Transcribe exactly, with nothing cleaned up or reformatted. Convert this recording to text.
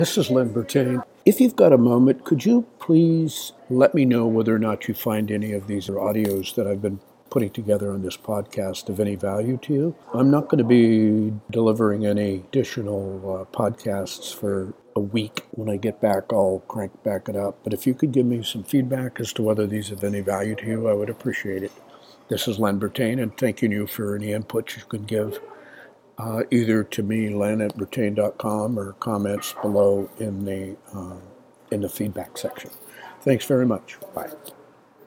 This is Len Bertain. If you've got a moment, could you please let me know whether or not you find any of these audios that I've been putting together on this podcast of any value to you? I'm not going to be delivering any additional uh, podcasts for a week. When I get back, I'll crank back it up. But if you could give me some feedback as to whether these have any value to you, I would appreciate it. This is Len Bertain, and thanking you for any input you can give. Uh, either to me, len at bertain dot com, or comments below in the uh, in the feedback section. Thanks very much. Bye.